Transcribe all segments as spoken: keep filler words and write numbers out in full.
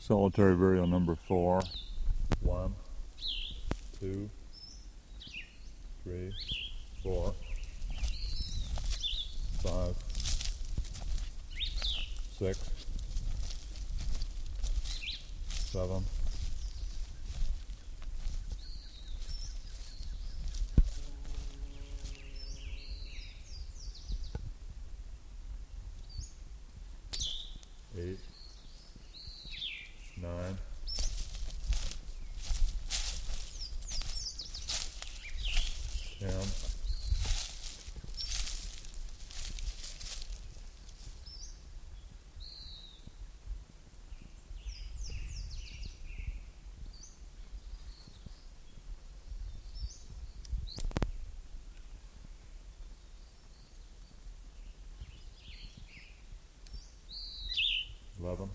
Solitary burial number four. One, two, three, four, five, six, seven, eight, nine, ten, eleven,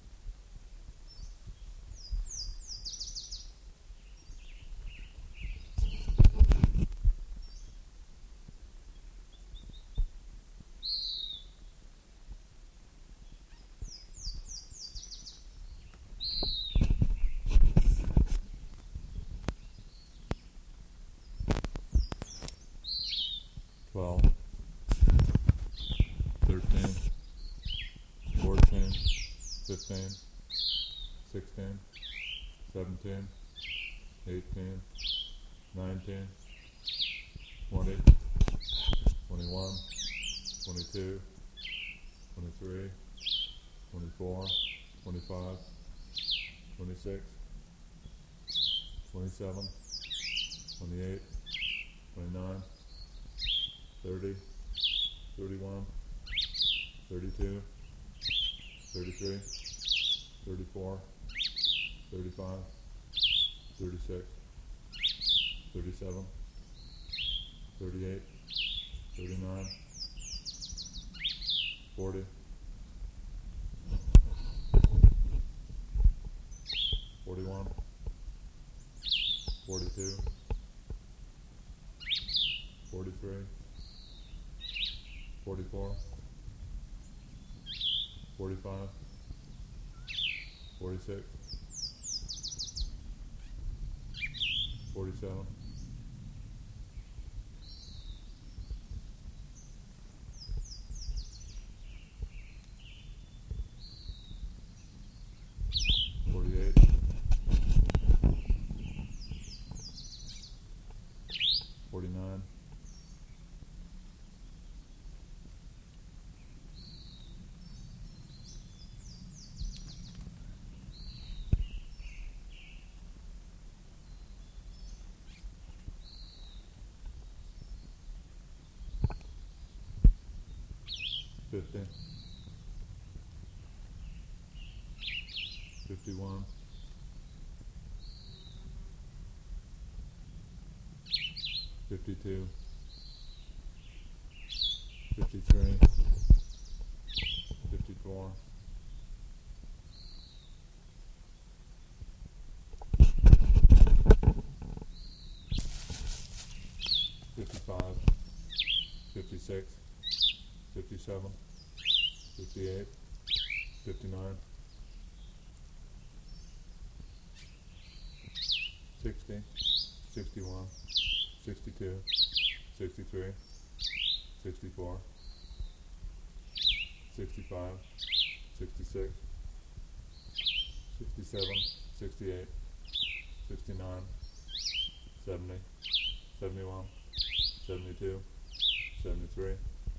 twelve, thirteen, fourteen, fifteen, sixteen, seventeen, eighteen, nineteen, twenty, twenty-one, twenty-two, twenty-three, twenty-four, twenty-five, twenty-six, twenty-seven, twenty-eight, twenty-nine, thirty, thirty-one, thirty-two, thirty-three, thirty-four, thirty-five, thirty-six, thirty-seven, thirty-eight, thirty-nine, forty, forty-one, forty-two, forty-three, forty-four, forty-five, forty-six, forty-seven, forty-eight, forty-nine, fifty, fifty-one, fifty-two, fifty-three, fifty-four, fifty-five, fifty-six, fifty-seven, fifty-eight, fifty-nine, sixty, sixty-one, sixty-two, sixty-three, sixty-four, sixty-five, sixty-six, sixty-seven, sixty-eight, sixty-nine, seventy, seventy-one, seventy-two, seventy-three,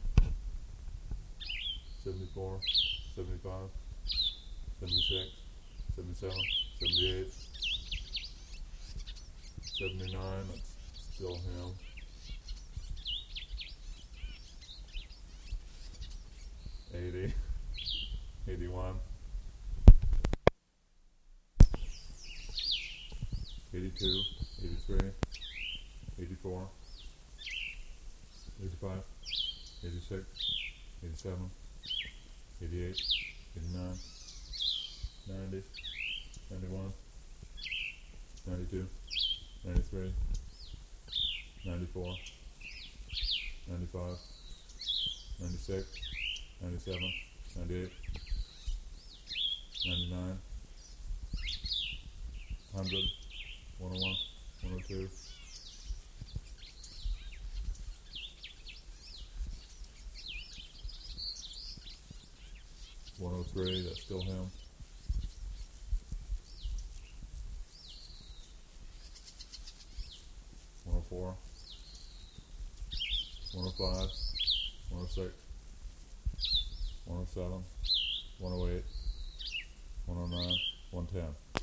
seventy-four, seventy-five, seventy-six, seventy-seven, seventy-eight, seventy-nine, that's still him, eighty, eighty-one, eighty-two, eighty-three, eighty-four, eighty-five, eighty-six, eighty-seven, eighty-eight, eighty-nine, ninety, ninety-one, ninety-two, ninety-three, ninety-four, ninety-five, ninety-six, ninety-seven, ninety-eight, ninety-nine, hundred, one oh one, one oh two, one oh three, that's still him. one oh four, one oh five, one oh six, one oh seven, one oh eight, one oh nine, one ten.